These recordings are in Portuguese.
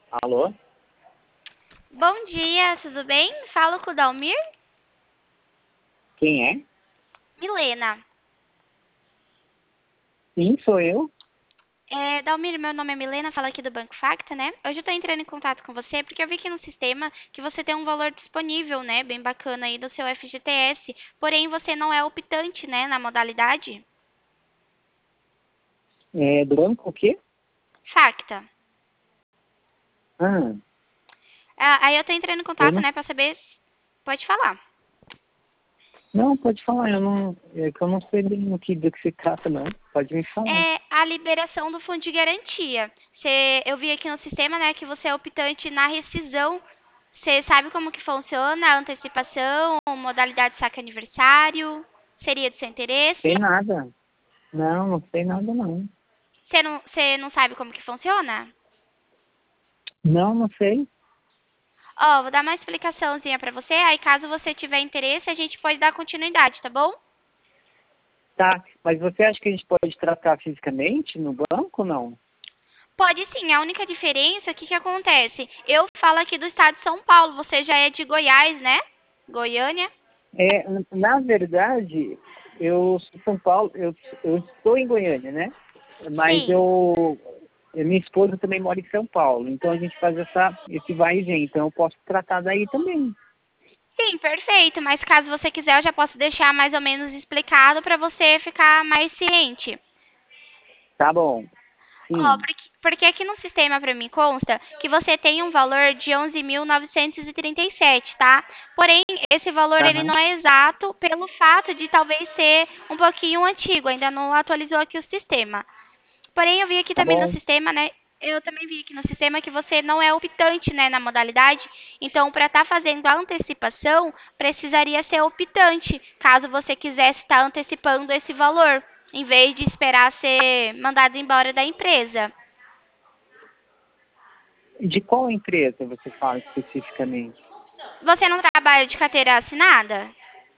Alô? Bom dia, tudo bem? Falo com o Dalmir. Quem é? Milena. Sim, sou eu. Dalmir, meu nome é Milena, falo aqui do Banco Facta, né? Hoje eu tô entrando em contato com você porque eu vi aqui no sistema que você tem um valor disponível, né? Bem bacana aí do seu FGTS. Porém, você não é optante, né, na modalidade. É do banco o quê? Facta. Ah, Aí eu tô entrando em eu contato, não. né, pra saber. Pode falar. Não, pode falar, eu não. É que eu não sei bem do que se trata, não. Pode me falar. É a liberação do fundo de garantia. Eu vi aqui no sistema, né, que você é optante na rescisão. Você sabe como que funciona a antecipação, modalidade saque aniversário? Seria de seu interesse? Sei nada. Não, não sei nada, não. Você não sabe como que funciona? Não, não sei. Ó, vou dar uma explicaçãozinha pra você, aí caso você tiver interesse, a gente pode dar continuidade, tá bom? Tá, mas você acha que a gente pode tratar fisicamente no banco ou não? Pode sim, a única diferença, o que que acontece? Eu falo aqui do estado de São Paulo, você já é de Goiás, né? Goiânia? É, na verdade, eu sou de São Paulo, eu estou em Goiânia, né? Mas Sim. minha esposa também mora em São Paulo, então a gente faz esse vai e vem, então eu posso tratar daí também. Sim, perfeito. Mas caso você quiser, eu já posso deixar mais ou menos explicado para você ficar mais ciente. Tá bom, Ó, sim. porque aqui no sistema para mim consta que você tem um valor de 11.937, tá? Porém, esse valor ele Aham, não é exato pelo fato de talvez ser um pouquinho antigo, ainda não atualizou aqui o sistema. Porém, eu vi aqui tá também no bom. sistema, né? Eu também vi aqui no sistema que você não é optante, né, na modalidade. Então, para estar fazendo a antecipação, precisaria ser optante, caso você quisesse estar antecipando esse valor, em vez de esperar ser mandado embora da empresa. De qual empresa você fala especificamente? Você não trabalha de carteira assinada?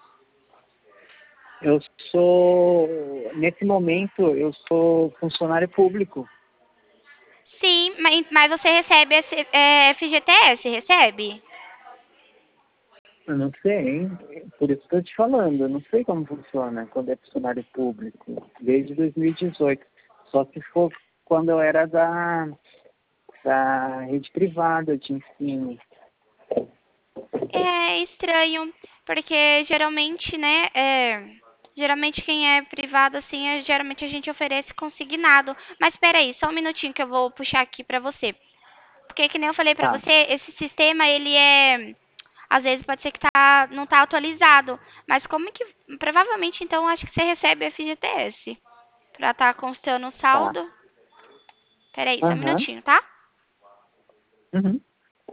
Nesse momento, eu sou funcionário público. Sim, mas você recebe FGTS, recebe? Eu não sei, por isso que eu te falando, eu não sei como funciona quando é funcionário público, desde 2018. Só se for quando eu era da rede privada de ensino. É estranho, porque geralmente, né, geralmente quem é privado, assim, geralmente a gente oferece consignado. Mas espera aí, só um minutinho que eu vou puxar aqui pra você. Porque que nem eu falei pra Tá. você, esse sistema, ele às vezes pode ser que não tá atualizado. Mas como que, provavelmente, então, acho que você recebe FGTS. Pra tá constando o Tá. saldo. Espera aí, só um Aham. minutinho, tá? Uhum.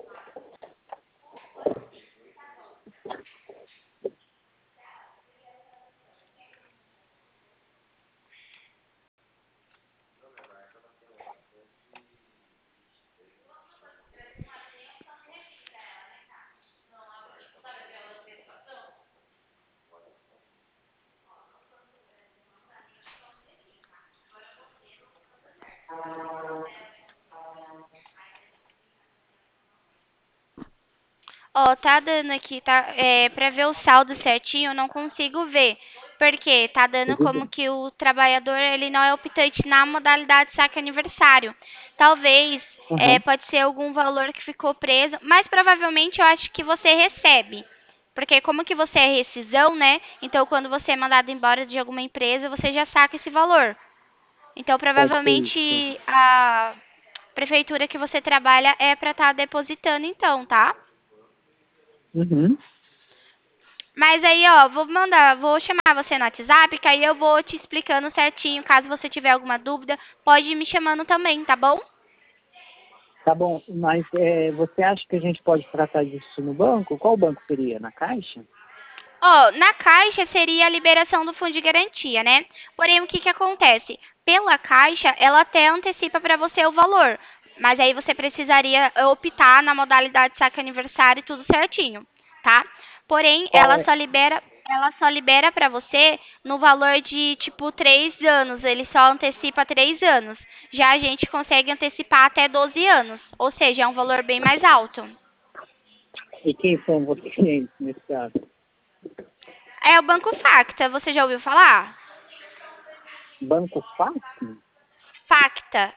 Ó, tá dando aqui, tá? Pra ver o saldo certinho, eu não consigo ver. Porque tá dando Tudo como bem. que o trabalhador, ele não é optante na modalidade saque aniversário. Talvez, Aham. pode ser algum valor que ficou preso, mas provavelmente eu acho que você recebe. Porque como que você é rescisão, né? Então, quando você é mandado embora de alguma empresa, você já saca esse valor. Então, Pode ser isso. provavelmente, a prefeitura que você trabalha é pra estar depositando então, tá? Uhum. Mas aí, ó, vou chamar você no WhatsApp, que aí eu vou te explicando certinho. Caso você tiver alguma dúvida, pode ir me chamando também, tá bom? Tá bom, mas você acha que a gente pode tratar disso no banco? Qual banco seria? Na Caixa? Ó, na Caixa seria a liberação do fundo de garantia, né? Porém, o que que acontece? Pela Caixa, ela até antecipa para você o valor, mas aí você precisaria optar na modalidade saque aniversário e tudo certinho, tá? Porém, Qual é? ela só libera para você no valor de tipo 3 anos, ele só antecipa 3 anos. Já a gente consegue antecipar até 12 anos, ou seja, é um valor bem mais alto. E quem são vocês nesse caso? É o Banco Facta, você já ouviu falar? Banco Fácil? Facta.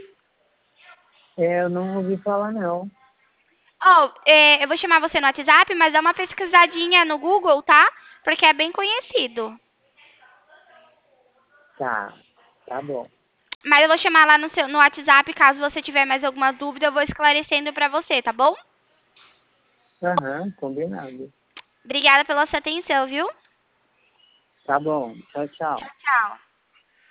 Eu não ouvi falar, não. Eu vou chamar você no WhatsApp, mas dá uma pesquisadinha no Google, tá? Porque é bem conhecido. Tá bom. Mas eu vou chamar lá no WhatsApp, caso você tiver mais alguma dúvida, eu vou esclarecendo pra você, tá bom? Aham, combinado. Obrigada pela sua atenção, viu? Tá bom. Tchau, tchau. Tchau, tchau.